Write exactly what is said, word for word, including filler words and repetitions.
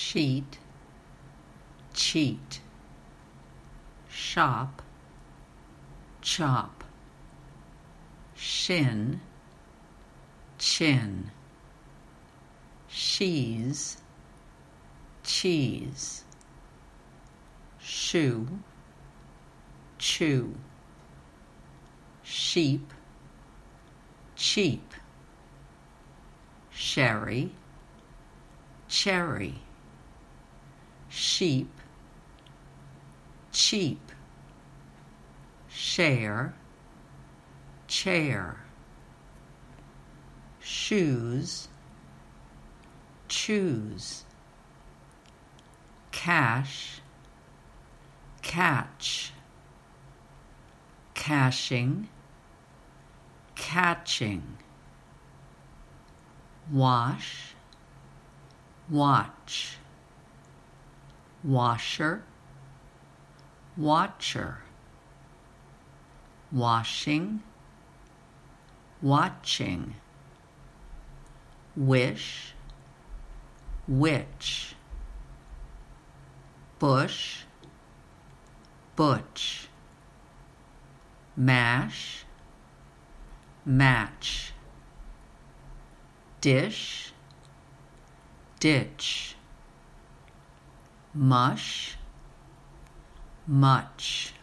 sheet, cheat, shop, chop, shin, chin, she's, cheese, shoe, chew, sheep, cheap, sherry, cherry, sheep, cheap, share, chair, shoes, choose, cash, catch, caching, catching, wash, watch, washer, watcher, washing, watching, wish, witch, bush, butch, mash, match, dish, ditch, mush, much,